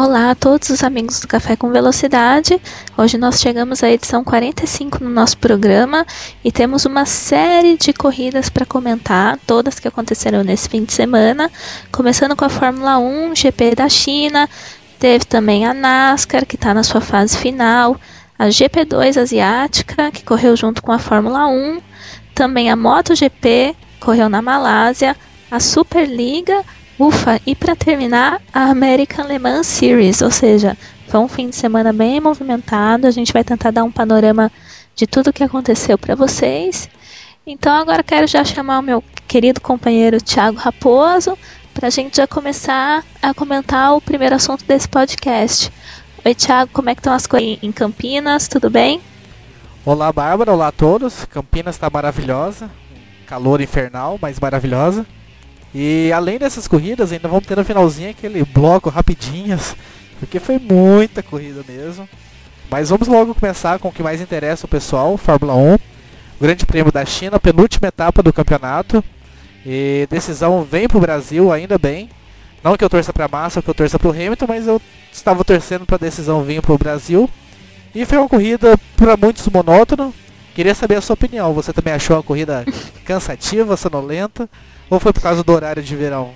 Olá a todos os amigos do Café com Velocidade. Hoje nós chegamos à edição 45 no nosso programa e temos uma série de corridas para comentar, todas que aconteceram nesse fim de semana, começando com a Fórmula 1, GP da China, teve também a NASCAR, que está na sua fase final, a GP2 asiática, que correu junto com a Fórmula 1, também a MotoGP, correu na Malásia, a Superliga, e para terminar, a American Le Mans Series, ou seja, foi um fim de semana bem movimentado. A gente vai tentar dar um panorama de tudo o que aconteceu para vocês. Então agora quero já chamar o meu querido companheiro Thiago Raposo para a gente já começar a comentar o primeiro assunto desse podcast. Oi Thiago, como é que estão as coisas em Campinas? Tudo bem? Olá Bárbara, olá a todos. Campinas está maravilhosa, calor infernal, mas maravilhosa. E além dessas corridas, ainda vamos ter no finalzinho aquele bloco rapidinhas, porque foi muita corrida mesmo. Mas vamos logo começar com o que mais interessa o pessoal, Fórmula 1, o Grande Prêmio da China, a penúltima etapa do campeonato. E decisão vem para o Brasil, ainda bem. Não que eu torça para a Massa ou que eu torça para o Hamilton, mas eu estava torcendo para a decisão vir para o Brasil. E foi uma corrida para muitos monótona. Queria saber a sua opinião, você também achou a corrida cansativa, sonolenta? Ou foi por causa do horário de verão?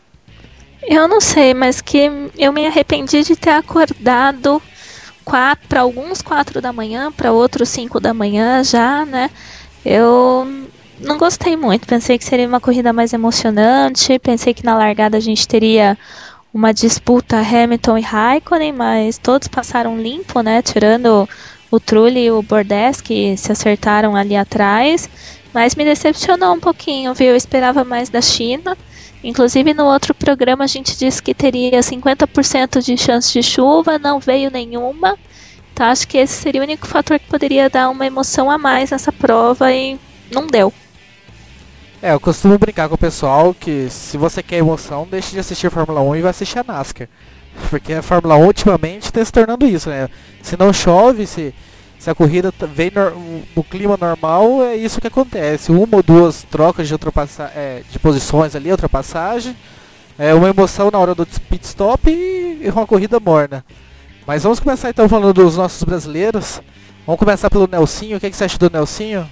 Eu não sei, mas que eu me arrependi de ter acordado para alguns 4 da manhã, para outros 5 da manhã já, né? Eu não gostei muito, pensei que seria uma corrida mais emocionante, pensei que na largada a gente teria uma disputa Hamilton e Raikkonen, mas todos passaram limpo, né? Tirando o Trulli e o Bordes, que se acertaram ali atrás. Mas me decepcionou um pouquinho, viu? Eu esperava mais da China. Inclusive no outro programa a gente disse que teria 50% de chance de chuva, não veio nenhuma. Então acho que esse seria o único fator que poderia dar uma emoção a mais nessa prova e não deu. Eu costumo brincar com o pessoal que se você quer emoção, deixe de assistir Fórmula 1 e vai assistir a NASCAR. Porque a Fórmula 1 ultimamente está se tornando isso, né? Se não chove, se a corrida vem no clima normal, é isso que acontece. Uma ou duas trocas de posições ali, ultrapassagem, uma emoção na hora do pit stop e uma corrida morna. Mas vamos começar então falando dos nossos brasileiros. Vamos começar pelo Nelsinho. O que você acha do Nelsinho?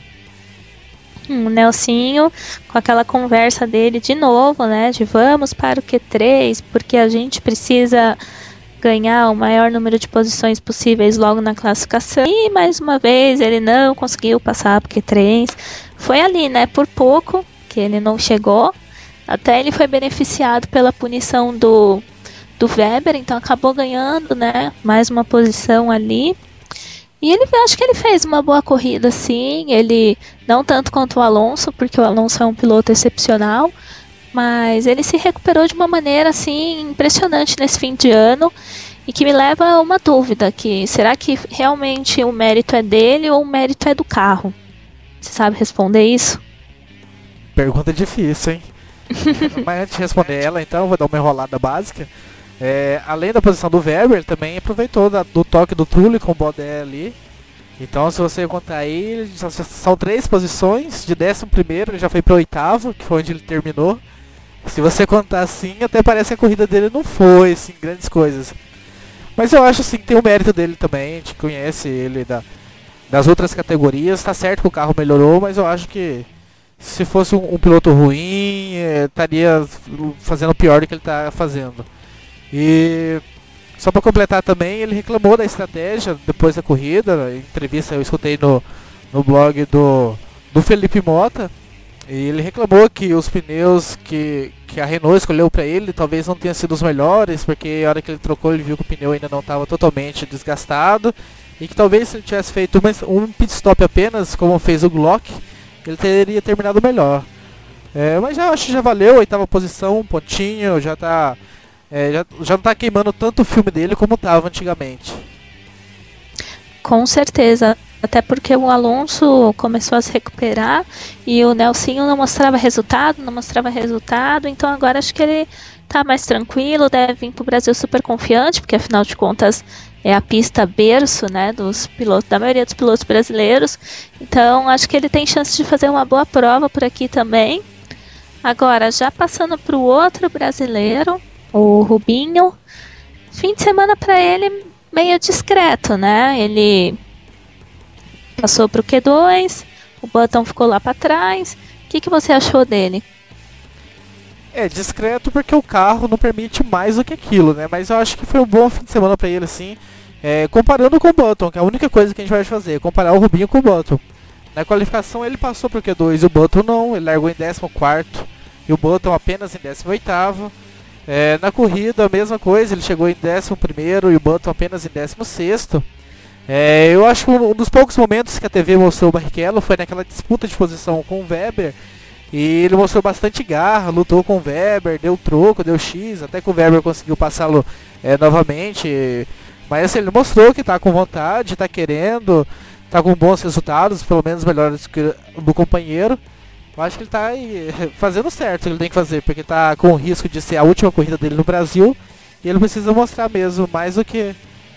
O Nelsinho, com aquela conversa dele de novo, né? De vamos para o Q3, porque a gente precisa ganhar o maior número de posições possíveis logo na classificação. E mais uma vez ele não conseguiu passar porque Q3. Foi ali, né, por pouco que ele não chegou. Até ele foi beneficiado pela punição do Weber, então acabou ganhando, né, mais uma posição ali. E acho que ele fez uma boa corrida, sim. Ele não tanto quanto o Alonso, porque o Alonso é um piloto excepcional. Mas ele se recuperou de uma maneira assim impressionante nesse fim de ano e que me leva a uma dúvida, que será que realmente o mérito é dele ou o mérito é do carro? Você sabe responder isso? Pergunta difícil, hein? Mas antes de responder ela, então, vou dar uma enrolada básica. Além da posição do Weber, também aproveitou do toque do Trulli com o Bodé ali. Então, se você contar aí, são 3 posições. De 11º, ele já foi para o 8º, que foi onde ele terminou. Se você contar assim, até parece que a corrida dele não foi, assim, grandes coisas. Mas eu acho, assim, que tem o mérito dele também. A gente conhece ele das outras categorias. Tá certo que o carro melhorou, mas eu acho que se fosse um piloto ruim, estaria fazendo pior do que ele está fazendo. E só para completar também, ele reclamou da estratégia depois da corrida. Em entrevista eu escutei no blog do Felipe Mota. E ele reclamou que os pneus que a Renault escolheu para ele talvez não tenham sido os melhores, porque a hora que ele trocou ele viu que o pneu ainda não estava totalmente desgastado. E que talvez se ele tivesse feito um pit stop apenas, como fez o Glock, ele teria terminado melhor. Mas acho que já valeu, 8ª posição, um pontinho, já não está queimando tanto o filme dele como estava antigamente. Com certeza, até porque o Alonso começou a se recuperar e o Nelsinho não mostrava resultado, então agora acho que ele está mais tranquilo, deve vir para o Brasil super confiante, porque afinal de contas é a pista berço, né, da maioria dos pilotos brasileiros, então acho que ele tem chance de fazer uma boa prova por aqui também. Agora, já passando para o outro brasileiro, o Rubinho, Fim de semana pra ele meio discreto, né? Ele passou pro Q2, o Button ficou lá pra trás. O que você achou dele? É discreto porque o carro não permite mais do que aquilo, né? Mas eu acho que foi um bom fim de semana pra ele, assim. Comparando com o Button, que é a única coisa que a gente vai fazer, comparar o Rubinho com o Button. Na qualificação ele passou pro Q2 e o Button não, ele largou em 14º e o Button apenas em 18º. Na corrida a mesma coisa, ele chegou em 11º e o Button apenas em 16º. Eu acho que um dos poucos momentos que a TV mostrou o Barrichello foi naquela disputa de posição com o Webber. E ele mostrou bastante garra, lutou com o Webber, deu troco, deu X, até que o Webber conseguiu passá-lo novamente. Mas assim, ele mostrou que está com vontade, está querendo, está com bons resultados, pelo menos melhores que do companheiro. Eu acho que ele está fazendo certo o que ele tem que fazer, porque está com o risco de ser a última corrida dele no Brasil. E ele precisa mostrar mesmo mais do que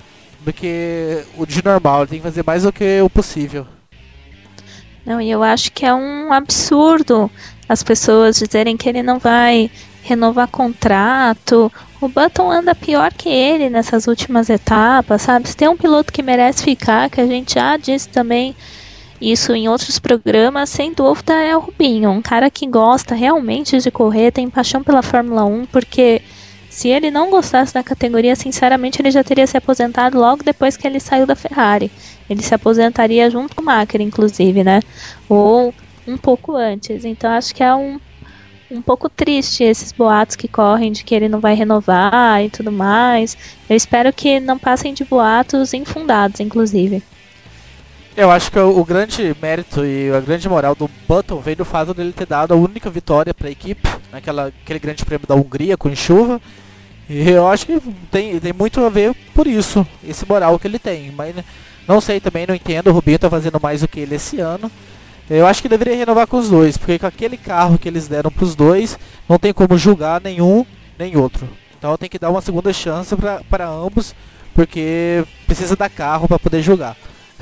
o de normal, ele tem que fazer mais do que o possível. Não, e eu acho que é um absurdo as pessoas dizerem que ele não vai renovar contrato. O Button anda pior que ele nessas últimas etapas, sabe? Se tem um piloto que merece ficar, que a gente já disse também isso em outros programas, sem dúvida é o Rubinho. Um cara que gosta realmente de correr, tem paixão pela Fórmula 1, porque se ele não gostasse da categoria, sinceramente ele já teria se aposentado logo depois que ele saiu da Ferrari. Ele se aposentaria junto com o Macker, inclusive, né? Ou um pouco antes. Então acho que é um pouco triste esses boatos que correm de que ele não vai renovar e tudo mais. Eu espero que não passem de boatos infundados, inclusive. Eu acho que o grande mérito e a grande moral do Button veio do fato dele ter dado a única vitória para a equipe naquele grande prêmio da Hungria com chuva. E eu acho que tem muito a ver por isso, esse moral que ele tem. Mas não sei também, não entendo, o Rubinho tá fazendo mais do que ele esse ano. Eu acho que deveria renovar com os dois, porque com aquele carro que eles deram pros dois, não tem como julgar nenhum nem outro. Então tem que dar uma segunda chance para ambos, porque precisa dar carro para poder julgar.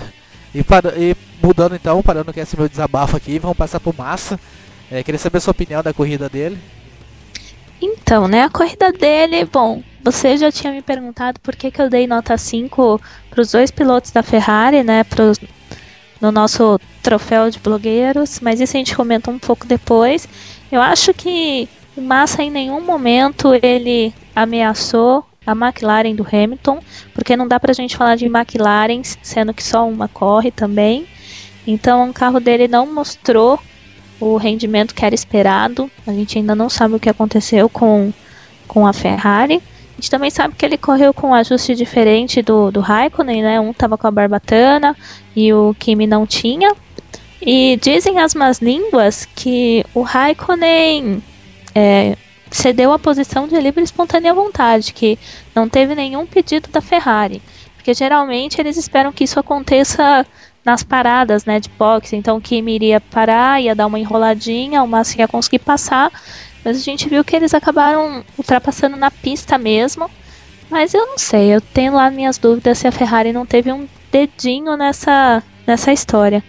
E mudando então, parando que esse meu desabafo aqui, vamos passar pro Massa. Queria saber a sua opinião da corrida dele. Então, né, a corrida dele, bom, você já tinha me perguntado por que eu dei nota 5 para os dois pilotos da Ferrari, né, no nosso troféu de blogueiros, mas isso a gente comenta um pouco depois. Eu acho que o Massa em nenhum momento ele ameaçou a McLaren do Hamilton, porque não dá pra gente falar de McLaren, sendo que só uma corre também. Então o carro dele não mostrou o rendimento que era esperado. A gente ainda não sabe o que aconteceu com a Ferrari. A gente também sabe que ele correu com um ajuste diferente do Raikkonen, né? Um tava com a barbatana e o Kimi não tinha. E dizem as más línguas que o Raikkonen cedeu a posição de livre e espontânea vontade, que não teve nenhum pedido da Ferrari. Porque geralmente eles esperam que isso aconteça nas paradas, né, de boxe. Então o Kimi iria parar, ia dar uma enroladinha, o Massa ia conseguir passar. Mas a gente viu que eles acabaram ultrapassando na pista mesmo. Mas eu não sei, eu tenho lá minhas dúvidas se a Ferrari não teve um dedinho nessa história.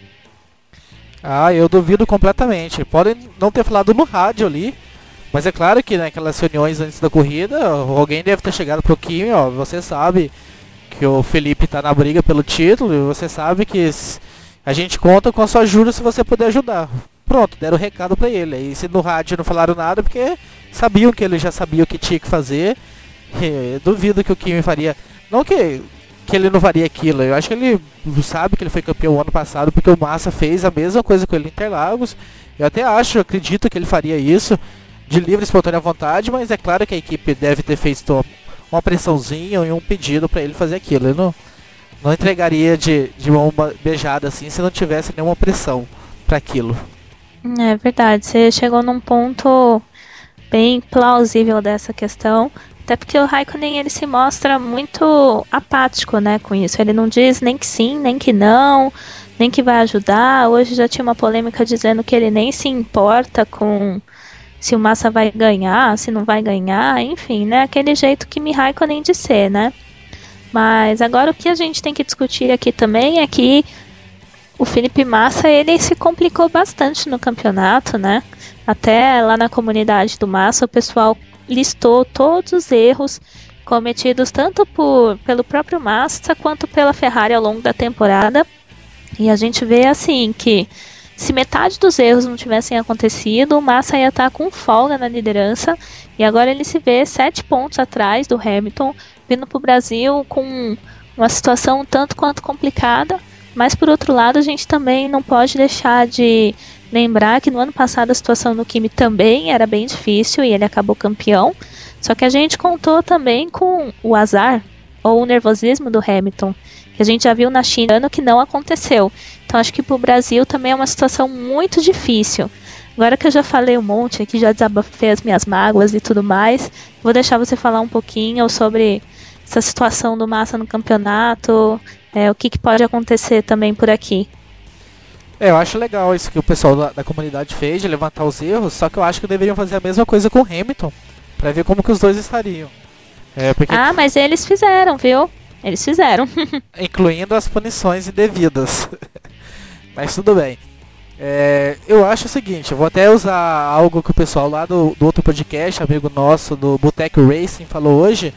Ah, eu duvido completamente. Podem não ter falado no rádio ali, mas é claro que naquelas reuniões antes da corrida, alguém deve ter chegado pro Kimi, ó, você sabe que o Felipe tá na briga pelo título, e você sabe que a gente conta com a sua ajuda se você puder ajudar. Pronto, deram o recado pra ele. E se no rádio não falaram nada, porque sabiam que ele já sabia o que tinha que fazer. Duvido que o Kimi faria. Não que ele não faria aquilo. Eu acho que ele sabe que ele foi campeão ano passado, porque o Massa fez a mesma coisa com ele em Interlagos. Eu até acredito que ele faria isso de livre e espontânea vontade, mas é claro que a equipe deve ter feito uma pressãozinha e um pedido pra ele fazer aquilo. Eu não entregaria de uma beijada assim se não tivesse nenhuma pressão para aquilo. É verdade, você chegou num ponto bem plausível dessa questão. Até porque o Raikkonen ele se mostra muito apático, né, com isso. Ele não diz nem que sim, nem que não, nem que vai ajudar. Hoje já tinha uma polêmica dizendo que ele nem se importa com se o Massa vai ganhar, se não vai ganhar, enfim, né, aquele jeito que Kimi Raikkonen de ser, né. Mas agora o que a gente tem que discutir aqui também é que o Felipe Massa, ele se complicou bastante no campeonato, né? Até lá na comunidade do Massa, o pessoal listou todos os erros cometidos tanto pelo próprio Massa quanto pela Ferrari ao longo da temporada. E a gente vê assim que se metade dos erros não tivessem acontecido, o Massa ia estar com folga na liderança. E agora ele se vê 7 pontos atrás do Hamilton, vindo para o Brasil com uma situação um tanto quanto complicada. Mas por outro lado, a gente também não pode deixar de lembrar que no ano passado a situação no Kimi também era bem difícil e ele acabou campeão. Só que a gente contou também com o azar ou o nervosismo do Hamilton, que a gente já viu na China, que não aconteceu. Então acho que para o Brasil também é uma situação muito difícil. Agora que eu já falei um monte aqui, já desabafei as minhas mágoas e tudo mais, vou deixar você falar um pouquinho sobre essa situação do Massa no campeonato, o que pode acontecer também por aqui. Eu acho legal isso que o pessoal da comunidade fez, de levantar os erros, só que eu acho que deveriam fazer a mesma coisa com o Hamilton, pra ver como que os dois estariam. Porque... Ah, mas eles fizeram, viu? Eles fizeram. Incluindo as punições indevidas. Mas tudo bem. Eu acho o seguinte, eu vou até usar algo que o pessoal lá do outro podcast, amigo nosso, do Boteco Racing, falou hoje.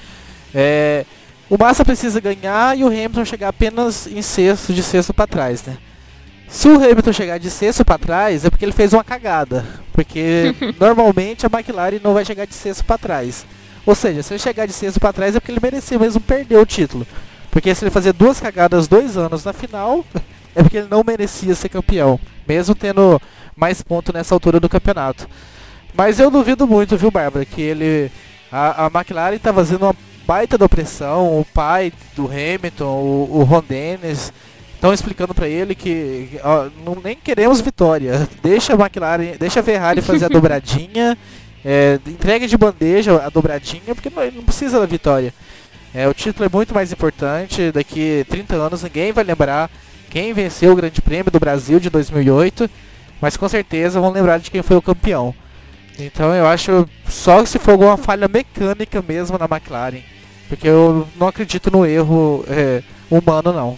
O Massa precisa ganhar e o Hamilton chegar apenas em sexto, de sexto para trás, né? Se o Hamilton chegar de sexto para trás, é porque ele fez uma cagada. Porque normalmente a McLaren não vai chegar de sexto para trás. Ou seja, se ele chegar de sexto para trás é porque ele merecia mesmo perder o título. Porque se ele fazer 2 cagadas 2 anos na final, é porque ele não merecia ser campeão. Mesmo tendo mais pontos nessa altura do campeonato. Mas eu duvido muito, viu, Bárbara, que ele... A McLaren tá fazendo uma baita da opressão, o pai do Hamilton, o Ron Dennis, estão explicando para ele que nem queremos vitória, deixa a McLaren, deixa a Ferrari fazer a dobradinha, entrega de bandeja a dobradinha, porque não precisa da vitória. O título é muito mais importante, daqui 30 anos ninguém vai lembrar quem venceu o Grande Prêmio do Brasil de 2008, mas com certeza vão lembrar de quem foi o campeão. Então eu acho só se for alguma falha mecânica mesmo na McLaren. Porque eu não acredito no erro humano, não.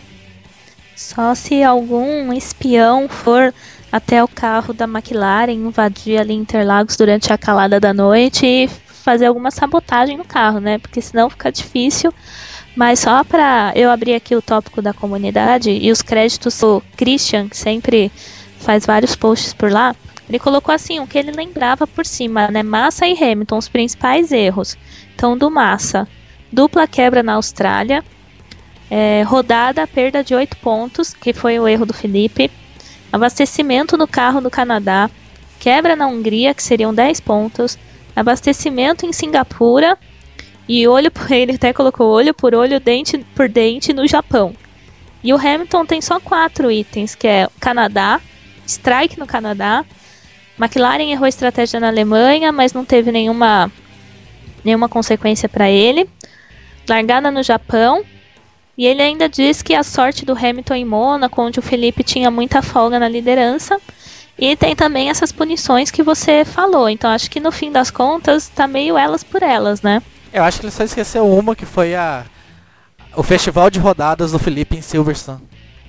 Só se algum espião for até o carro da McLaren, invadir ali Interlagos durante a calada da noite e fazer alguma sabotagem no carro, né? Porque senão fica difícil. Mas só pra eu abrir aqui o tópico da comunidade e os créditos do Christian, que sempre faz vários posts por lá, ele colocou assim, o que ele lembrava por cima, né? Massa e Hamilton, os principais erros. Então, do Massa... Dupla quebra na Austrália, rodada, perda de 8 pontos, que foi o erro do Felipe, abastecimento no carro no Canadá, quebra na Hungria, que seriam 10 pontos, abastecimento em Singapura, e ele até colocou olho por olho, dente por dente no Japão. E o Hamilton tem só 4 itens, que é Canadá, strike no Canadá, McLaren errou estratégia na Alemanha, mas não teve nenhuma consequência para ele. Largada no Japão, e ele ainda diz que a sorte do Hamilton em Mônaco, onde o Felipe tinha muita folga na liderança, e tem também essas punições que você falou, então acho que no fim das contas tá meio elas por elas, né? Eu acho que ele só esqueceu uma, que foi o festival de rodadas do Felipe em Silverstone.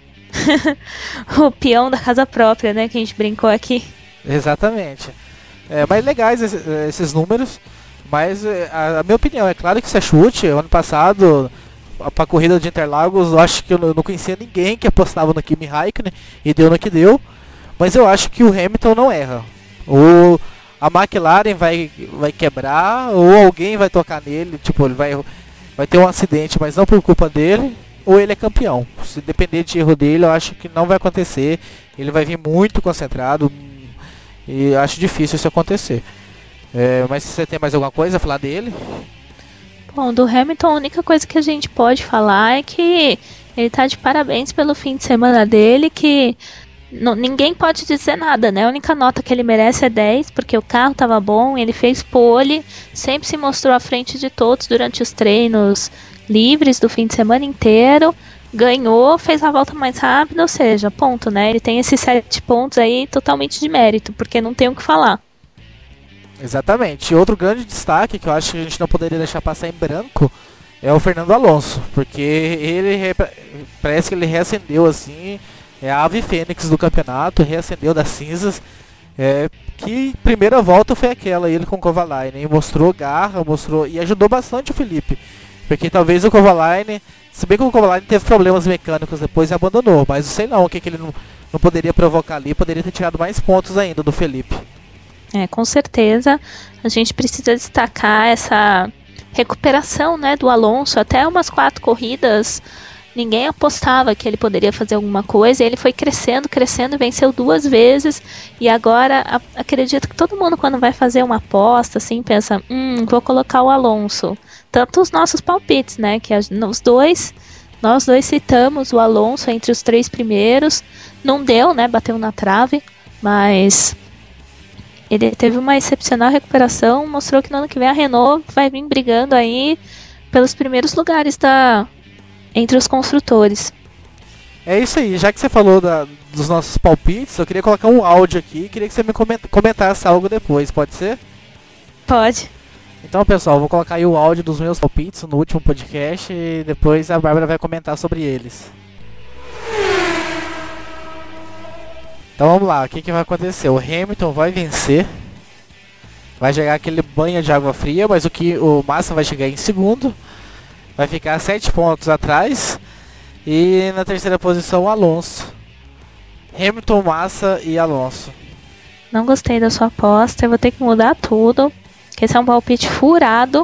O peão da casa própria, né, que a gente brincou aqui. Exatamente. Mas legais esses números. Mas a minha opinião, é claro que isso é chute. Ano passado, pra corrida de Interlagos, eu acho que eu não conhecia ninguém que apostava no Kimi Raikkonen e deu no que deu. Mas eu acho que o Hamilton não erra. Ou a McLaren vai quebrar, ou alguém vai tocar nele, tipo, ele vai ter um acidente, mas não por culpa dele, ou ele é campeão. Se depender de erro dele, eu acho que não vai acontecer. Ele vai vir muito concentrado e acho difícil isso acontecer. Mas se você tem mais alguma coisa a falar dele? Bom, do Hamilton a única coisa que a gente pode falar é que ele tá de parabéns pelo fim de semana dele, que ninguém pode dizer nada, né? A única nota que ele merece é 10, porque o carro tava bom, ele fez pole, sempre se mostrou à frente de todos durante os treinos livres do fim de semana inteiro, ganhou, fez a volta mais rápida, ou seja, ponto, né? Ele tem esses 7 pontos aí totalmente de mérito, porque não tem o que falar. Exatamente. E outro grande destaque que eu acho que a gente não poderia deixar passar em branco é o Fernando Alonso, porque ele parece que ele reacendeu assim, a ave fênix do campeonato, reacendeu das cinzas. Que primeira volta foi aquela, ele com o Kovalainen, mostrou garra, e ajudou bastante o Felipe. Porque talvez o Kovalainen, se bem que o Kovalainen teve problemas mecânicos depois e abandonou, mas sei não o que ele não poderia provocar ali, poderia ter tirado mais pontos ainda do Felipe. Com certeza a gente precisa destacar essa recuperação, né, do Alonso. Até umas 4 corridas ninguém apostava que ele poderia fazer alguma coisa, e ele foi crescendo, venceu 2 vezes, e agora acredito que todo mundo, quando vai fazer uma aposta, assim, pensa, vou colocar o Alonso. Tanto os nossos palpites, né, que nós dois citamos o Alonso entre os 3 primeiros, não deu, né, bateu na trave, mas ele teve uma excepcional recuperação, mostrou que no ano que vem a Renault vai vir brigando aí pelos primeiros lugares entre os construtores. É isso aí, já que você falou dos nossos palpites, eu queria colocar um áudio aqui e queria que você me comentasse algo depois, pode ser? Pode. Então, pessoal, eu vou colocar aí o áudio dos meus palpites no último podcast e depois a Bárbara vai comentar sobre eles. Então vamos lá, o que vai acontecer? O Hamilton vai vencer, vai chegar aquele banho de água fria, mas o Massa vai chegar em segundo, vai ficar 7 pontos atrás, e na terceira posição o Alonso. Hamilton, Massa e Alonso. Não gostei da sua aposta, eu vou ter que mudar tudo, porque esse é um palpite furado.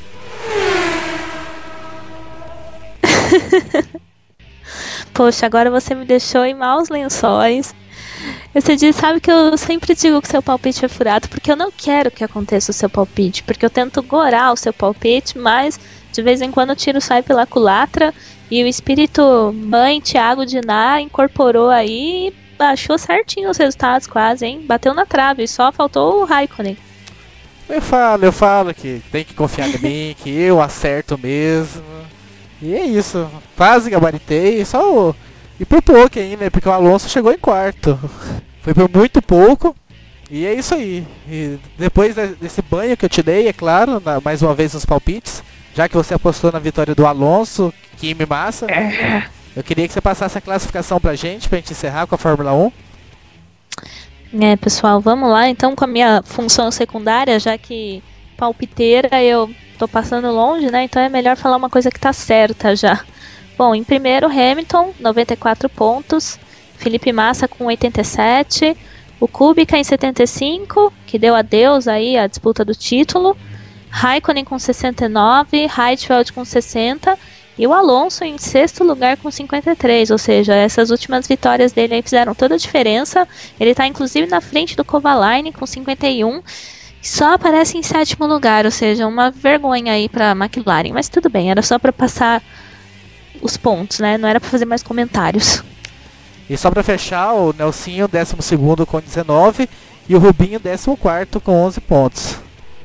Poxa, agora você me deixou em maus lençóis. Você sabe que eu sempre digo que seu palpite é furado, porque eu não quero que aconteça o seu palpite, porque eu tento gorar o seu palpite, mas de vez em quando eu tiro o sai pela culatra, e o espírito mãe Thiago Diná incorporou aí e baixou certinho os resultados quase, hein? Bateu na trave, só faltou o Raikkonen. Eu falo que tem que confiar em mim, que eu acerto mesmo. E é isso, quase gabaritei, e por pouco ainda, porque o Alonso chegou em quarto. Foi por muito pouco. E é isso aí. E depois desse banho que eu te dei, é claro, mais uma vez nos palpites, já que você apostou na vitória do Alonso, Kimi Massa, eu queria que você passasse a classificação pra gente encerrar com a Fórmula 1. Pessoal, vamos lá então com a minha função secundária, já que palpiteira eu tô passando longe, né? Então é melhor falar uma coisa que tá certa já. Bom, em primeiro, Hamilton, 94 pontos, Felipe Massa com 87, o Kubica em 75, que deu adeus aí à disputa do título, Raikkonen com 69, Heidfeld com 60 e o Alonso em sexto lugar com 53, ou seja, essas últimas vitórias dele aí fizeram toda a diferença. Ele está inclusive na frente do Kovalainen com 51, e só aparece em sétimo lugar, ou seja, uma vergonha aí para a McLaren, mas tudo bem, era só para passar os pontos, né? Não era para fazer mais comentários. E só para fechar, o Nelsinho 12º com 19 e o Rubinho 14º com 11 pontos.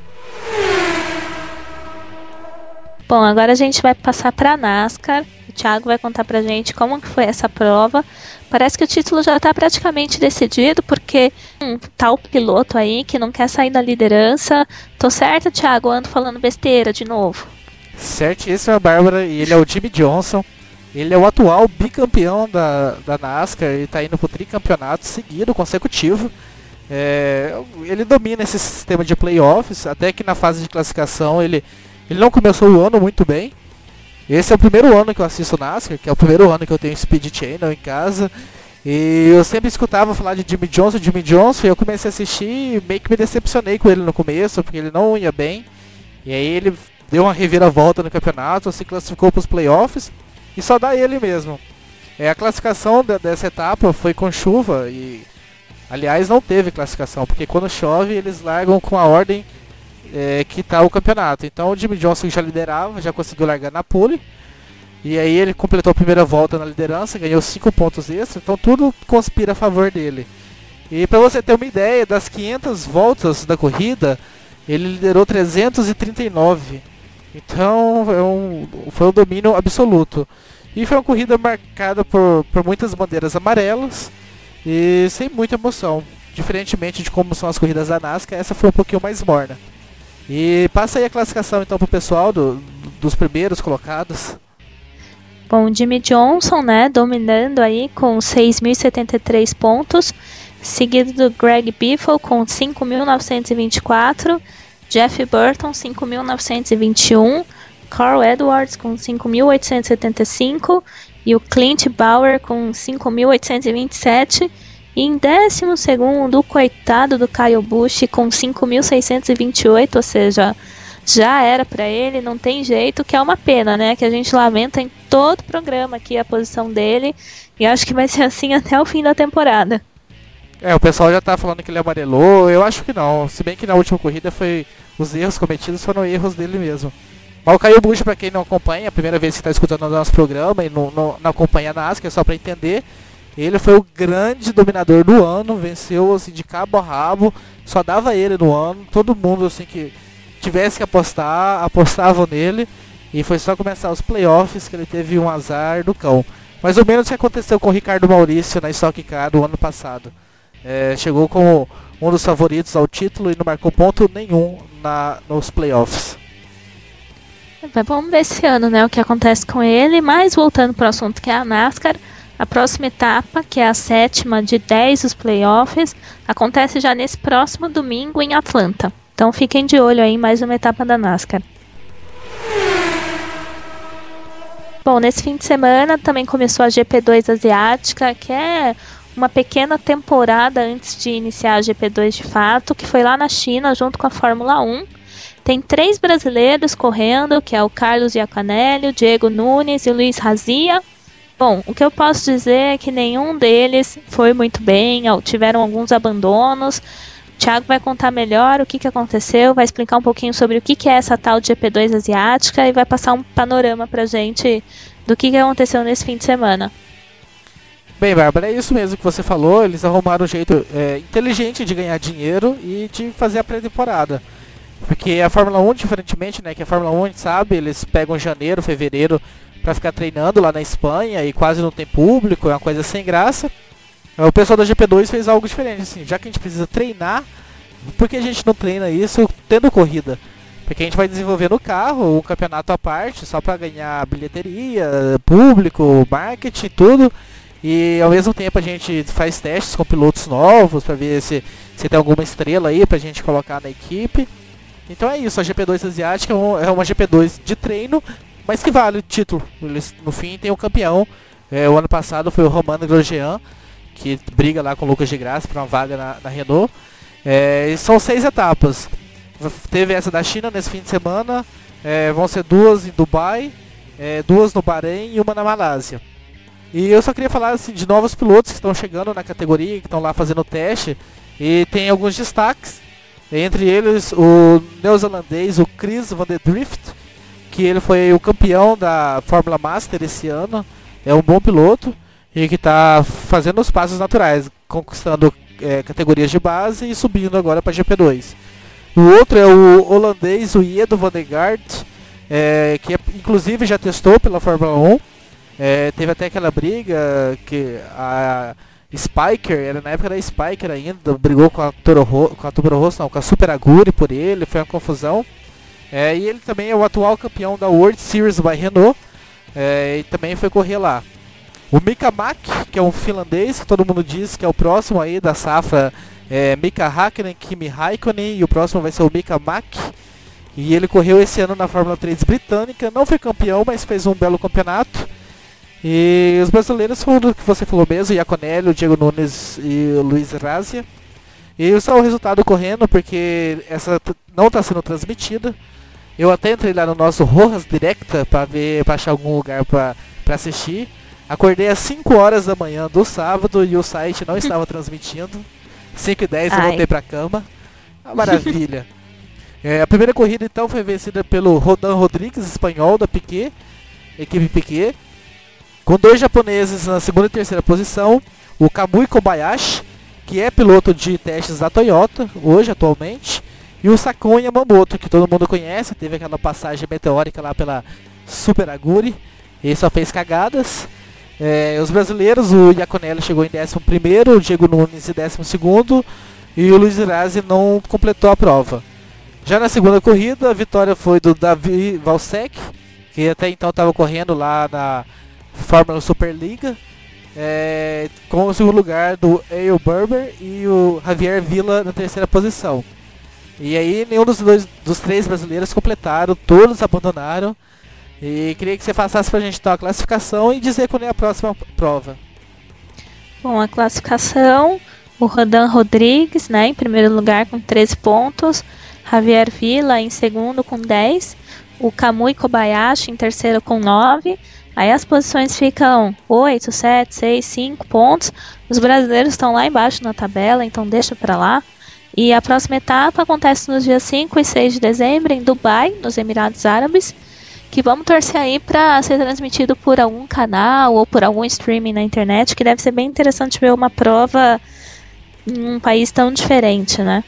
Bom, agora a gente vai passar para a NASCAR. O Thiago vai contar pra gente como que foi essa prova. Parece que o título já está praticamente decidido, porque tá o piloto aí que não quer sair da liderança. Tô certa, Thiago? Ando falando besteira de novo. Certíssima, Bárbara, e ele é o Jimmie Johnson. Ele é o atual bicampeão da NASCAR e está indo pro tricampeonato seguido, consecutivo. Ele domina esse sistema de playoffs, até que na fase de classificação ele não começou o ano muito bem. Esse é o primeiro ano que eu assisto NASCAR, que é o primeiro ano que eu tenho Speed Channel em casa. E eu sempre escutava falar de Jimmie Johnson, e eu comecei a assistir e meio que me decepcionei com ele no começo, porque ele não ia bem. E aí ele deu uma reviravolta no campeonato, se classificou para os playoffs e só dá ele mesmo. A classificação dessa etapa foi com chuva e, aliás, não teve classificação, porque quando chove eles largam com a ordem que está o campeonato. Então o Jimmie Johnson já liderava, já conseguiu largar na pole, e aí ele completou a primeira volta na liderança, ganhou 5 pontos extra, então tudo conspira a favor dele. E para você ter uma ideia, das 500 voltas da corrida, ele liderou 339. Então foi um domínio absoluto. E foi uma corrida marcada por muitas bandeiras amarelas e sem muita emoção. Diferentemente de como são as corridas da NASCAR, essa foi um pouquinho mais morna. E passa aí a classificação então pro pessoal dos primeiros colocados. Bom, Jimmie Johnson, né, dominando aí com 6.073 pontos, seguido do Greg Biffle com 5.924, Jeff Burton 5.921, Carl Edwards com 5.875 e o Clint Bauer com 5.827. E em 12º, o coitado do Kyle Busch com 5.628, ou seja, já era para ele, não tem jeito, que é uma pena, né? Que a gente lamenta em todo o programa aqui a posição dele, e acho que vai ser assim até o fim da temporada. O pessoal já tá falando que ele amarelou, eu acho que não, se bem que na última corrida os erros cometidos foram erros dele mesmo. Mas o Kyle Busch, pra quem não acompanha, a primeira vez que tá escutando o nosso programa e não acompanha a NASCAR, só pra entender, ele foi o grande dominador do ano, venceu assim de cabo a rabo, só dava ele no ano, todo mundo assim que tivesse que apostar, apostavam nele, e foi só começar os playoffs que ele teve um azar do cão. Mais ou menos o que aconteceu com o Ricardo Maurício na Stock Car do ano passado. Chegou como um dos favoritos ao título e não marcou ponto nenhum nos playoffs. Vamos ver esse ano, né, o que acontece com ele. Mas voltando para o assunto que é a NASCAR, a próxima etapa, que é a 7ª de 10 dos playoffs, acontece já nesse próximo domingo em Atlanta. Então fiquem de olho aí em mais uma etapa da NASCAR. Bom, nesse fim de semana também começou a GP2 Asiática, que é uma pequena temporada antes de iniciar a GP2 de fato, que foi lá na China junto com a Fórmula 1. Tem 3 brasileiros correndo, que é o Carlos Giaconelli, o Diego Nunes e o Luiz Razia. Bom, o que eu posso dizer é que nenhum deles foi muito bem, tiveram alguns abandonos. O Thiago vai contar melhor o que aconteceu, vai explicar um pouquinho sobre o que é essa tal de GP2 Asiática e vai passar um panorama pra gente do que aconteceu nesse fim de semana. Bem, Bárbara, é isso mesmo que você falou, eles arrumaram um jeito inteligente de ganhar dinheiro e de fazer a pré-temporada. Porque a Fórmula 1, diferentemente, né, que a Fórmula 1, a gente sabe, eles pegam janeiro, fevereiro pra ficar treinando lá na Espanha e quase não tem público, é uma coisa sem graça. O pessoal da GP2 fez algo diferente, assim, já que a gente precisa treinar, por que a gente não treina isso tendo corrida? Porque a gente vai desenvolver no carro um campeonato à parte, só pra ganhar bilheteria, público, marketing, tudo. E ao mesmo tempo a gente faz testes com pilotos novos pra ver se tem alguma estrela aí pra gente colocar na equipe. Então é isso, a GP2 Asiática é uma GP2 de treino, mas que vale o título. Eles, no fim tem o campeão. O ano passado foi o Romain Grosjean, que briga lá com o Lucas de Graça para uma vaga na Renault. E são 6 etapas. Teve essa da China nesse fim de semana, vão ser 2 em Dubai, 2 no Bahrein e uma na Malásia. E eu só queria falar assim, de novos pilotos que estão chegando na categoria, que estão lá fazendo o teste, e tem alguns destaques, entre eles o neozelandês, o Chris Van der Drift, que ele foi o campeão da Fórmula Master esse ano, é um bom piloto, e que está fazendo os passos naturais, conquistando categorias de base e subindo agora para GP2. O outro é o holandês, o Edo van der Gaart, que inclusive já testou pela Fórmula 1. Teve até aquela briga que a Spiker, era na época da Spiker ainda, brigou com a Toro Rosso, não, com a Super Aguri por ele, foi uma confusão. E ele também é o atual campeão da World Series by Renault, e também foi correr lá. O Mika Mak, que é um finlandês, que todo mundo diz que é o próximo aí da safra Mika Hakkinen, Kimi Raikkonen, e o próximo vai ser o Mika Mak. E ele correu esse ano na Fórmula 3 britânica, não foi campeão, mas fez um belo campeonato. E os brasileiros foram do que você falou mesmo, o Iaconelli, o Diego Nunes e o Luiz Razia. E só o resultado correndo, porque essa não está sendo transmitida. Eu até entrei lá no nosso Rojas Directa para achar algum lugar para assistir. Acordei às 5 horas da manhã do sábado e o site não estava transmitindo. 5h10 eu voltei para a cama. Uma maravilha. A primeira corrida então foi vencida pelo Rodan Rodrigues, espanhol da Piquet, equipe Piquet, com 2 japoneses na segunda e terceira posição, o Kamui Kobayashi, que é piloto de testes da Toyota, hoje atualmente, e o Sakon Yamamoto, que todo mundo conhece, teve aquela passagem meteórica lá pela Super Aguri, ele só fez cagadas. Os brasileiros, o Iaconelli chegou em 11º, o Diego Nunes em 12º, e o Luiz Razzi não completou a prova. Já na segunda corrida, a vitória foi do Davi Valsec, que até então estava correndo lá na Fórmula Superliga, com o segundo lugar do Ale Berber e o Javier Villa na terceira posição. E aí nenhum dos três brasileiros completaram, todos abandonaram. E queria que você passasse pra gente então a classificação e dizer quando é a próxima prova. Bom, a classificação, o Rodan Rodrigues, né, em primeiro lugar com 13 pontos, Javier Villa em segundo com 10, o Kamui Kobayashi em terceiro com 9, aí as posições ficam 8, 7, 6, 5 pontos, os brasileiros estão lá embaixo na tabela, então deixa pra lá. E a próxima etapa acontece nos dias 5 e 6 de dezembro em Dubai, nos Emirados Árabes, que vamos torcer aí para ser transmitido por algum canal ou por algum streaming na internet, que deve ser bem interessante ver uma prova em um país tão diferente, né?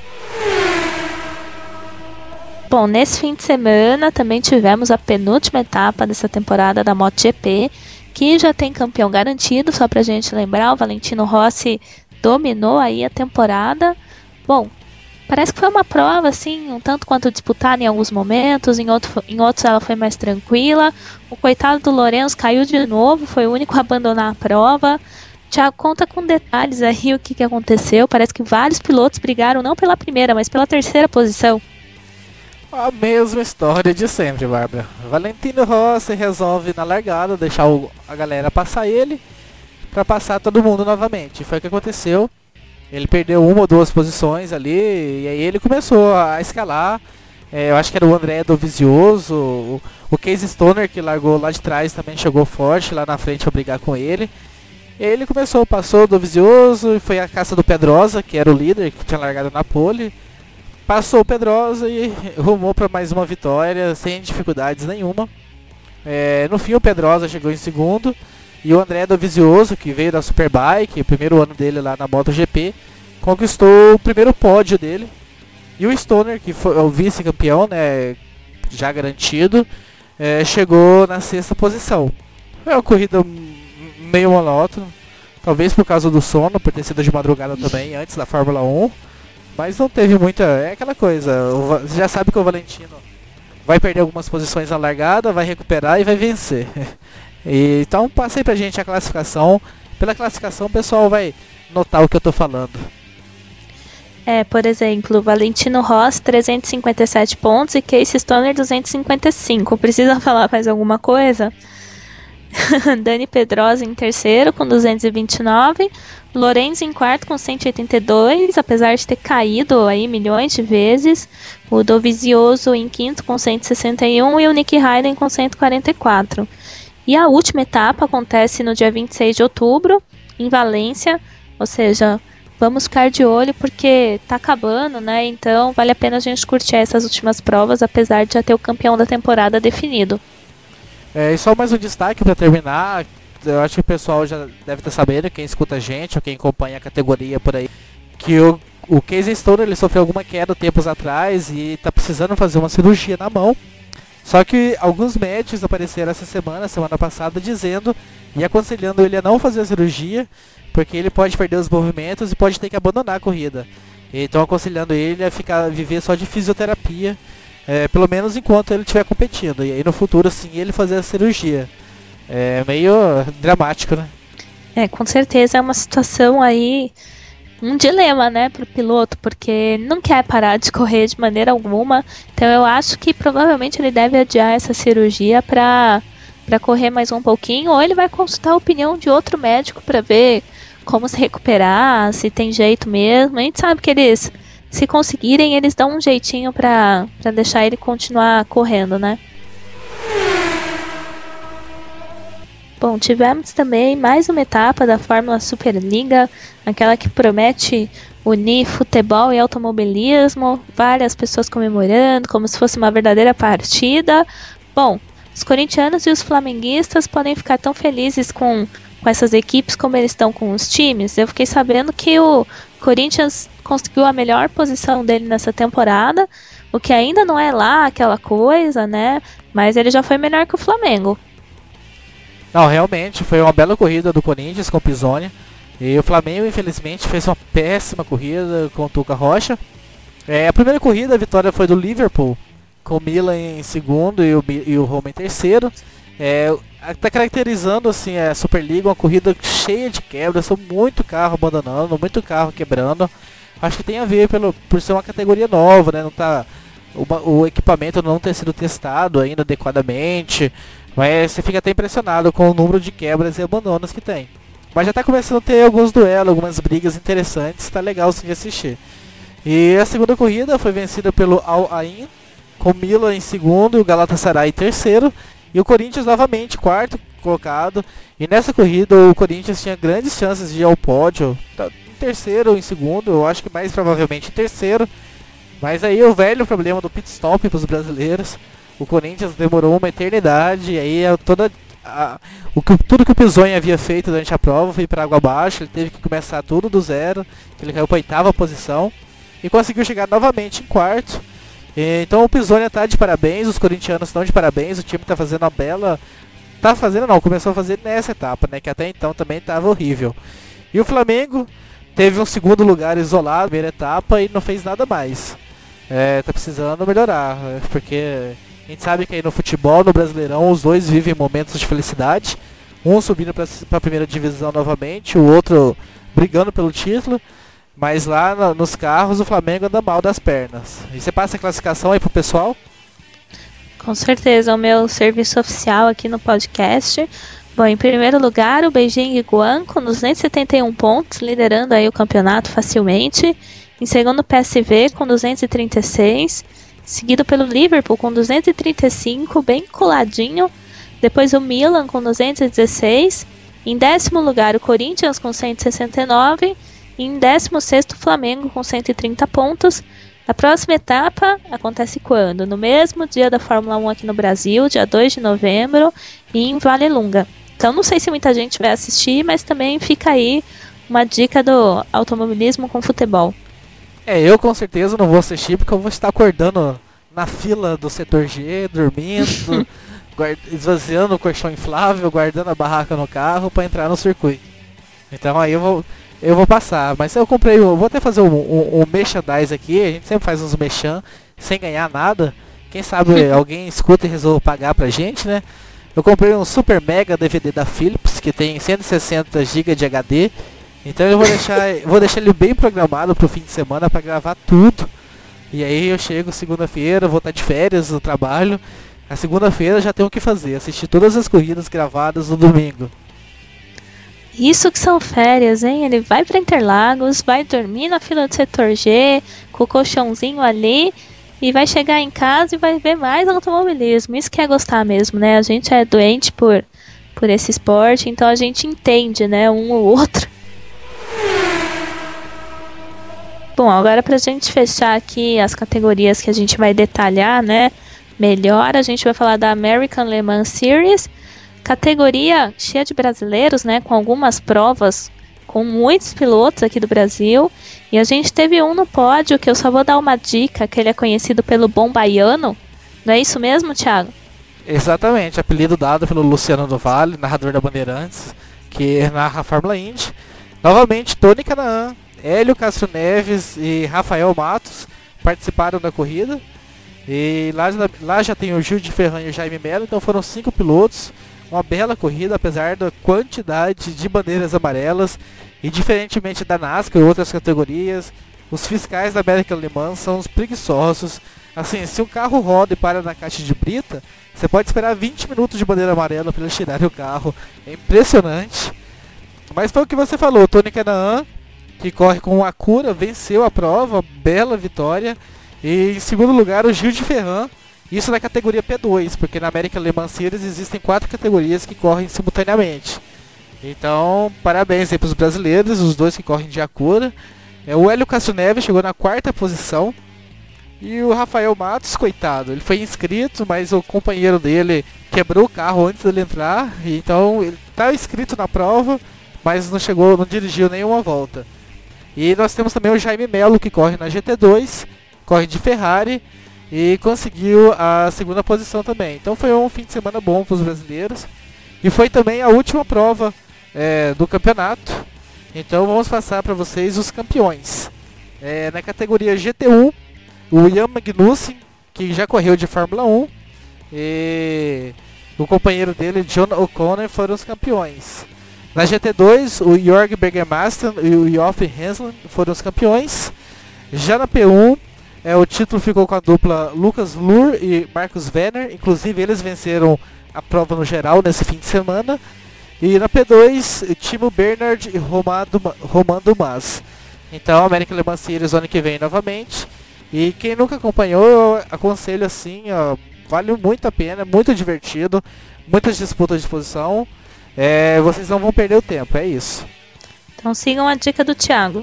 Bom, nesse fim de semana também tivemos a penúltima etapa dessa temporada da MotoGP, que já tem campeão garantido, só pra gente lembrar, o Valentino Rossi dominou aí a temporada. Bom, parece que foi uma prova, assim, um tanto quanto disputada em alguns momentos, em outros ela foi mais tranquila. O coitado do Lorenzo caiu de novo, foi o único a abandonar a prova. Tiago, conta com detalhes aí o que aconteceu. Parece que vários pilotos brigaram não pela primeira, mas pela terceira posição. A mesma história de sempre, Bárbara. Valentino Rossi resolve na largada deixar a galera passar ele, para passar todo mundo novamente. Foi o que aconteceu. Ele perdeu uma ou duas posições ali, e aí ele começou a escalar. Eu acho que era o André Dovizioso, o Casey Stoner, que largou lá de trás, também chegou forte lá na frente para brigar com ele. E aí ele passou o Dovizioso, e foi a caça do Pedrosa, que era o líder, que tinha largado na pole. Passou o Pedrosa e rumou para mais uma vitória, sem dificuldades nenhuma. No fim o Pedrosa chegou em segundo. E o André Dovizioso, que veio da Superbike, o primeiro ano dele lá na MotoGP, conquistou o primeiro pódio dele. E o Stoner, que foi o vice-campeão, né, já garantido, chegou na sexta posição. Foi uma corrida meio monótona, talvez por causa do sono, por ter sido de madrugada também, antes da Fórmula 1. Mas não teve muita... É aquela coisa, você já sabe que o Valentino vai perder algumas posições na largada, vai recuperar e vai vencer. Então passei pra gente a classificação. Pela classificação o pessoal vai notar o que eu tô falando. Por exemplo, Valentino Rossi 357 pontos e Casey Stoner 255. Precisa falar mais alguma coisa? Dani Pedrosa em terceiro com 229, Lorenzo em quarto com 182, apesar de ter caído aí milhões de vezes, o Dovizioso em quinto com 161 e o Nick Hayden com 144. E a última etapa acontece no dia 26 de outubro, em Valência, ou seja, vamos ficar de olho porque tá acabando, né? Então vale a pena a gente curtir essas últimas provas, apesar de já ter o campeão da temporada definido. E só mais um destaque para terminar, eu acho que o pessoal já deve estar sabendo, quem escuta a gente ou quem acompanha a categoria por aí, que o Casey Stoner ele sofreu alguma queda tempos atrás e está precisando fazer uma cirurgia na mão. Só que alguns médicos apareceram essa semana passada, dizendo e aconselhando ele a não fazer a cirurgia, porque ele pode perder os movimentos e pode ter que abandonar a corrida. E estão aconselhando ele a viver só de fisioterapia, pelo menos enquanto ele estiver competindo. E aí no futuro, sim, ele fazer a cirurgia. É meio dramático, né? Com certeza é uma situação aí, um dilema, né, pro piloto, porque não quer parar de correr de maneira alguma. Então eu acho que provavelmente ele deve adiar essa cirurgia para correr mais um pouquinho, ou ele vai consultar a opinião de outro médico para ver como se recuperar, se tem jeito mesmo. A gente sabe que eles, se conseguirem, eles dão um jeitinho para deixar ele continuar correndo, né? Bom, tivemos também mais uma etapa da Fórmula Superliga, aquela que promete unir futebol e automobilismo, várias pessoas comemorando como se fosse uma verdadeira partida. Bom, os corintianos e os flamenguistas podem ficar tão felizes com essas equipes como eles estão com os times. Eu fiquei sabendo que o Corinthians conseguiu a melhor posição dele nessa temporada, o que ainda não é lá aquela coisa, né? Mas ele já foi melhor que o Flamengo. Não, realmente foi uma bela corrida do Corinthians com o Pisoni. E o Flamengo, infelizmente, fez uma péssima corrida com o Tuca Rocha. A primeira corrida, a vitória foi do Liverpool, com o Milan em segundo e o Roma em terceiro. Está caracterizando assim, a Superliga uma corrida cheia de quebras, são muito carro abandonando, muito carro quebrando. Acho que tem a ver por ser uma categoria nova, né? Não tá, o equipamento não ter sido testado ainda adequadamente. Mas você fica até impressionado com o número de quebras e abandonos que tem. Mas já tá começando a ter alguns duelos, algumas brigas interessantes, tá legal sim de assistir. E a segunda corrida foi vencida pelo Al Ain, com Milan em segundo e o Galatasaray em terceiro. E o Corinthians novamente quarto colocado. E nessa corrida o Corinthians tinha grandes chances de ir ao pódio. Em terceiro ou em segundo, eu acho que mais provavelmente em terceiro. Mas aí o velho problema do pit stop para os brasileiros. O Corinthians demorou uma eternidade. E aí tudo que o Pizzoni havia feito durante a prova foi para água abaixo. Ele teve que começar tudo do zero. Ele caiu para a oitava posição. E conseguiu chegar novamente em quarto. Então o Pizzoni está de parabéns. Os corintianos estão de parabéns. O time está fazendo uma bela... começou a fazer nessa etapa, né? Que até então também estava horrível. E o Flamengo teve um segundo lugar isolado na primeira etapa e não fez nada mais. Tá precisando melhorar, porque a gente sabe que aí no futebol, no Brasileirão, os dois vivem momentos de felicidade. Um subindo para a primeira divisão novamente, o outro brigando pelo título. Mas lá nos carros o Flamengo anda mal das pernas. E você passa a classificação aí pro pessoal? Com certeza, o meu serviço oficial aqui no podcast. Bom, em primeiro lugar, o Beijing Guan com 271 pontos, liderando aí o campeonato facilmente. Em segundo, o PSV com 236, seguido pelo Liverpool com 235, bem coladinho. Depois o Milan com 216. Em décimo lugar, o Corinthians com 169. E em 16º, o Flamengo com 130 pontos. A próxima etapa acontece quando? No mesmo dia da Fórmula 1 aqui no Brasil, dia 2 de novembro, e em Vallelunga. Então não sei se muita gente vai assistir, mas também fica aí uma dica do automobilismo com futebol. Eu com certeza não vou assistir, porque eu vou estar acordando na fila do setor G, dormindo, esvaziando o colchão inflável, guardando a barraca no carro para entrar no circuito. Então aí eu vou passar, mas eu vou até fazer um merchandise aqui, a gente sempre faz uns merchan sem ganhar nada. Quem sabe alguém escuta e resolve pagar pra gente, né? Eu comprei um super mega DVD da Philips, que tem 160 GB de HD. Então eu vou deixar ele bem programado pro fim de semana para gravar tudo. E aí eu chego segunda-feira, vou estar de férias no trabalho. Na segunda-feira já tenho o que fazer, assistir todas as corridas gravadas no domingo. Isso que são férias, hein? Ele vai para Interlagos, vai dormir na fila do setor G, com o colchãozinho ali, e vai chegar em casa e vai ver mais automobilismo. Isso que é gostar mesmo, né? A gente é doente por esse esporte, então a gente entende, né? Um ou outro. Bom, agora pra gente fechar aqui as categorias que a gente vai detalhar, né? Melhor, a gente vai falar da American Le Mans Series. Categoria cheia de brasileiros, né, com algumas provas, com muitos pilotos aqui do Brasil. E a gente teve um no pódio, que eu só vou dar uma dica, que ele é conhecido pelo Bom Baiano. Não é isso mesmo, Thiago? Exatamente, apelido dado pelo Luciano do Vale, narrador da Bandeirantes, que narra a Fórmula Indy. Novamente, Tony Kanaan, Hélio Castro Neves e Rafael Matos participaram da corrida. E lá já tem o Gil de Ferran e o Jaime Mello, então foram 5 pilotos. Uma bela corrida, apesar da quantidade de bandeiras amarelas. E diferentemente da NASCAR e outras categorias, os fiscais da American Le Mans são os preguiçosos. Assim, se um carro roda e para na caixa de brita, você pode esperar 20 minutos de bandeira amarela para eles tirarem o carro. É impressionante. Mas foi o que você falou, Tony Kanaan, que corre com a Acura, venceu a prova, bela vitória. E em segundo lugar, o Gil de Ferran. Isso na categoria P2, porque na American Le Mans Series existem 4 categorias que correm simultaneamente. Então, parabéns aí para os brasileiros, os dois que correm de Acura. O Hélio Castro Neves chegou na 4ª posição. E o Rafael Matos, coitado, ele foi inscrito, mas o companheiro dele quebrou o carro antes dele entrar. Então, ele está inscrito na prova, mas não dirigiu nenhuma volta. E nós temos também o Jaime Mello, que corre na GT2, corre de Ferrari. E conseguiu a 2ª posição também. Então foi um fim de semana bom para os brasileiros. E foi também a última prova do campeonato. Então vamos passar para vocês os campeões. Na categoria GT1, o Ian Magnussen, que já correu de Fórmula 1. E o companheiro dele, John O'Connor, foram os campeões. Na GT2, o Jörg Bergermaster e o Jochen Hensland foram os campeões. Já na P1, o título ficou com a dupla Lucas Luhr e Marcus Venner. Inclusive eles venceram a prova no geral nesse fim de semana. E na P2, Timo Bernhard e Romain Dumas. Então, América Le Mans Series ano que vem novamente. E quem nunca acompanhou, eu aconselho assim, ó, vale muito a pena, muito divertido, muitas disputas de posição. Vocês não vão perder o tempo, é isso. Então sigam a dica do Thiago.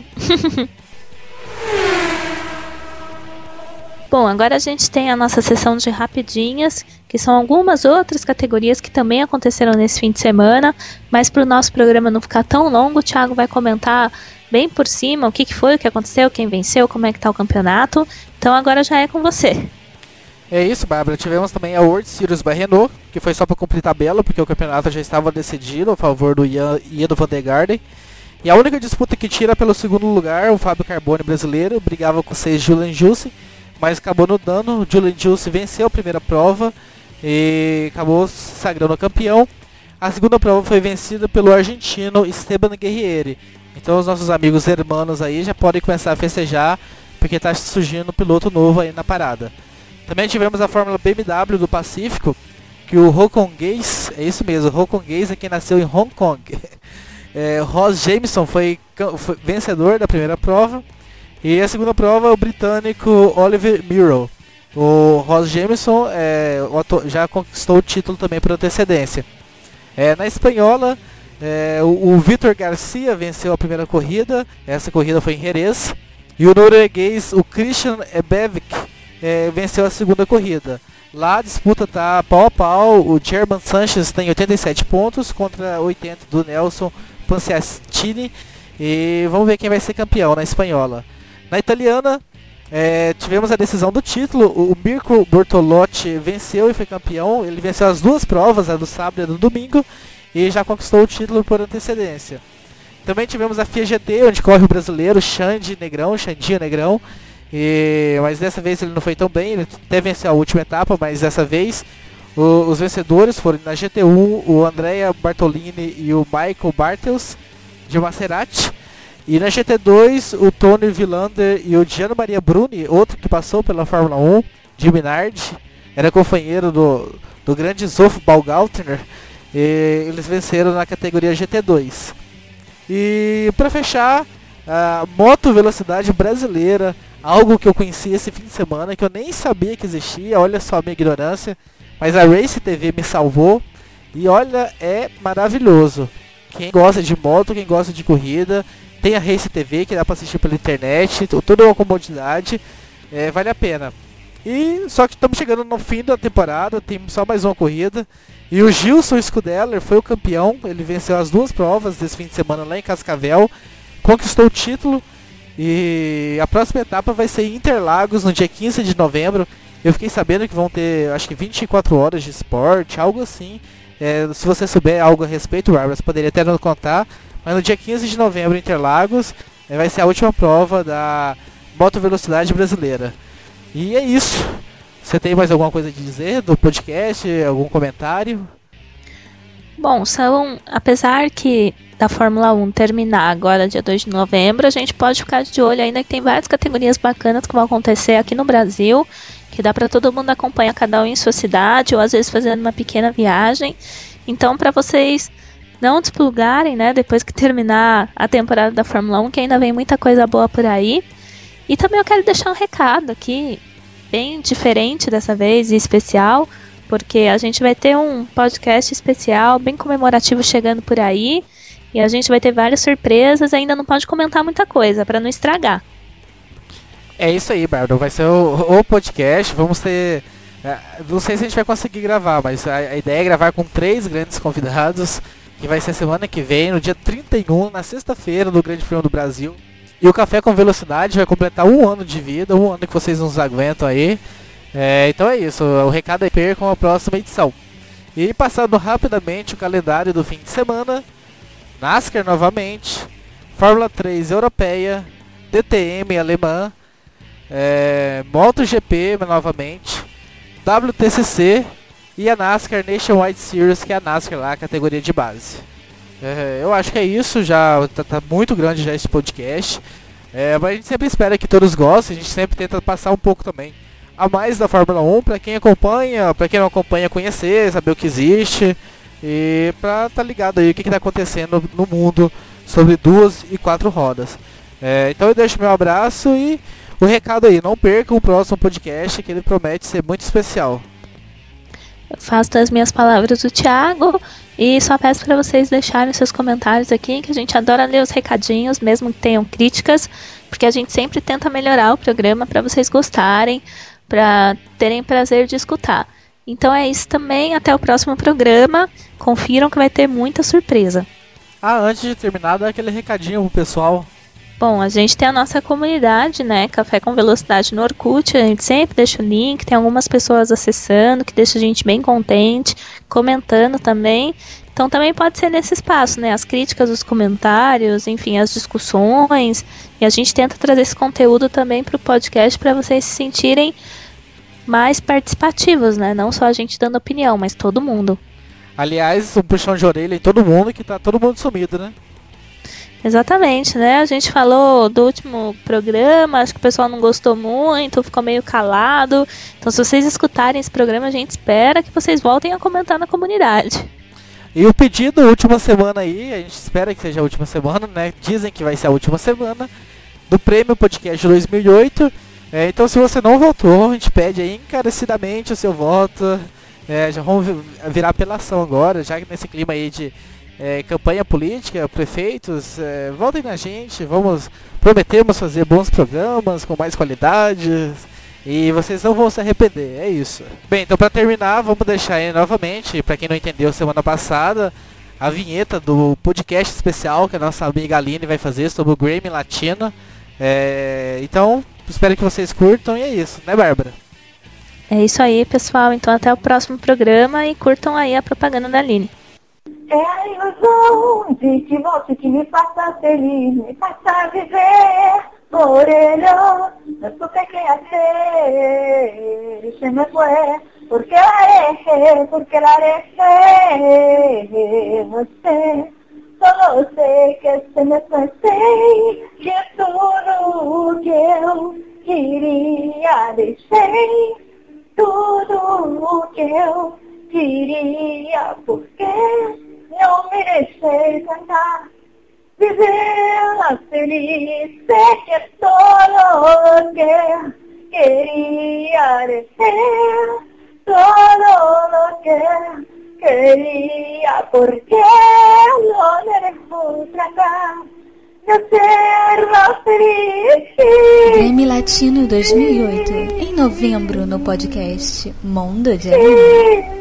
Bom, agora a gente tem a nossa sessão de rapidinhas, que são algumas outras categorias que também aconteceram nesse fim de semana, mas para o nosso programa não ficar tão longo, o Thiago vai comentar bem por cima o que foi, o que aconteceu, quem venceu, como é que tá o campeonato. Então agora já é com você. É isso, Bárbara. Tivemos também a World Series by Renault, que foi só para cumprir tabela, porque o campeonato já estava decidido a favor do Ian e do Van der Garden. E a única disputa que tira pelo segundo lugar, o Fábio Carbone brasileiro, brigava com o 6 Julian Jusse, mas acabou no dano. O Julian Jusse venceu a primeira prova e acabou se sagrando campeão. A segunda prova foi vencida pelo argentino Esteban Guerrieri. Então os nossos amigos hermanos aí já podem começar a festejar, porque está surgindo um piloto novo aí na parada. Também tivemos a Fórmula BMW do Pacífico, que o hongkonguês, é isso mesmo, o hongkonguês é quem nasceu em Hong Kong. Ross Jameson foi vencedor da primeira prova. E a segunda prova, o britânico Oliver Murrow. O Ross Jameson já conquistou o título também por antecedência. Na espanhola, o Vitor Garcia venceu a primeira corrida. Essa corrida foi em Jerez. E o norueguês, o Christian Ebevik, venceu a segunda corrida. Lá a disputa está pau a pau. O German Sanchez tem 87 pontos contra 80 do Nelson Panciastini. E vamos ver quem vai ser campeão na espanhola. Na italiana, tivemos a decisão do título. O Mirko Bortolotti venceu e foi campeão. Ele venceu as duas provas, a do sábado e a do domingo, e já conquistou o título por antecedência. Também tivemos a FIA GT, onde corre o brasileiro Xandinho Negrão. Mas dessa vez ele não foi tão bem, ele até venceu a última etapa, mas dessa vez os vencedores foram na GT1 o Andrea Bartolini e o Michael Bartels de Maserati. E na GT2, o Tony Villander e o Gianni Maria Bruni, outro que passou pela Fórmula 1, de Minardi, era companheiro do grande Zoff Baumgartner, e eles venceram na categoria GT2. E para fechar, a moto velocidade brasileira, algo que eu conheci esse fim de semana, que eu nem sabia que existia, olha só a minha ignorância, mas a Race TV me salvou, e olha, é maravilhoso. Quem gosta de moto, quem gosta de corrida, tem a Race TV que dá para assistir pela internet, toda uma comodidade, vale a pena. E só que estamos chegando no fim da temporada, tem só mais uma corrida. E o Gilson Scudeller foi o campeão, ele venceu as duas provas desse fim de semana lá em Cascavel, conquistou o título. E a próxima etapa vai ser em Interlagos no dia 15 de novembro. Eu fiquei sabendo que vão ter, acho que 24 horas de esporte, algo assim. Se você souber algo a respeito, Bárbara, você poderia até nos contar. Mas no dia 15 de novembro em Interlagos vai ser a última prova da moto velocidade brasileira. E é isso. Você tem mais alguma coisa a dizer do podcast? Algum comentário? Bom, apesar que da Fórmula 1 terminar agora dia 2 de novembro, a gente pode ficar de olho ainda que tem várias categorias bacanas que vão acontecer aqui no Brasil, que dá para todo mundo acompanhar, cada um em sua cidade, ou às vezes fazendo uma pequena viagem. Então, para vocês não desplugarem, né, depois que terminar a temporada da Fórmula 1, que ainda vem muita coisa boa por aí. E também eu quero deixar um recado aqui, bem diferente dessa vez e especial, porque a gente vai ter um podcast especial, bem comemorativo chegando por aí, e a gente vai ter várias surpresas, ainda não pode comentar muita coisa, para não estragar. É isso aí, Bárbara, vai ser o podcast, vamos ter... não sei se a gente vai conseguir gravar, mas a ideia é gravar com 3 grandes convidados, que vai ser semana que vem, no dia 31, na sexta-feira, do Grande Prêmio do Brasil. E o Café com Velocidade vai completar 1 ano de vida, 1 ano que vocês nos aguentam aí. Então é isso, o recado é percam a próxima edição. E passando rapidamente o calendário do fim de semana, NASCAR novamente, Fórmula 3 europeia, DTM alemã, MotoGP novamente, WTCC e a NASCAR Nationwide Series, que é a NASCAR lá, a categoria de base. Eu acho que é isso, já tá muito grande já esse podcast. Mas a gente sempre espera que todos gostem, a gente sempre tenta passar um pouco também a mais da Fórmula 1 para quem acompanha, para quem não acompanha conhecer, saber o que existe e para estar ligado aí o que está acontecendo no mundo sobre 2 e 4 rodas. Então eu deixo meu abraço e o recado aí, não percam o próximo podcast que ele promete ser muito especial. Eu faço as minhas palavras do Thiago e só peço para vocês deixarem seus comentários aqui, que a gente adora ler os recadinhos, mesmo que tenham críticas, porque a gente sempre tenta melhorar o programa para vocês gostarem, para terem prazer de escutar. Então é isso também, até o próximo programa, confiram que vai ter muita surpresa. Antes de terminar, dá aquele recadinho pro pessoal. Bom, a gente tem a nossa comunidade, né, Café com Velocidade no Orkut, a gente sempre deixa o link, tem algumas pessoas acessando, que deixa a gente bem contente, comentando também. Então também pode ser nesse espaço, né, as críticas, os comentários, enfim, as discussões, e a gente tenta trazer esse conteúdo também para o podcast para vocês se sentirem mais participativos, né, não só a gente dando opinião, mas todo mundo. Aliás, um puxão de orelha em todo mundo, que tá todo mundo sumido, né? Exatamente, né? A gente falou do último programa, acho que o pessoal não gostou muito, ficou meio calado. Então, se vocês escutarem esse programa, a gente espera que vocês voltem a comentar na comunidade. E o pedido, última semana aí, a gente espera que seja a última semana, né? Dizem que vai ser a última semana do Prêmio Podcast 2008. Então, se você não votou, a gente pede aí encarecidamente o seu voto. Já vamos virar apelação agora, já que nesse clima aí de campanha política, prefeitos, votem na gente, prometemos fazer bons programas com mais qualidade e vocês não vão se arrepender, é isso. Bem, então para terminar, vamos deixar aí novamente, para quem não entendeu semana passada, a vinheta do podcast especial que a nossa amiga Aline vai fazer sobre o Grammy Latino. Então, espero que vocês curtam e é isso, né, Bárbara? É isso aí, pessoal, então até o próximo programa e curtam aí a propaganda da Aline. É a ilusão de que você que me faça feliz, me faça viver por ele, no supe que hacer, y se me fue, porque la dejé, no sé, solo sé que se me fue, que es tudo que eu queria, deixei tudo que eu queria, porque não me deixei cantar, viver feliz, sé que todo lo que quería decir, todo lo que quería, porque no me dejó tratar de ser más feliz. Grammy Latino 2008, em novembro no podcast Mundo de Aline.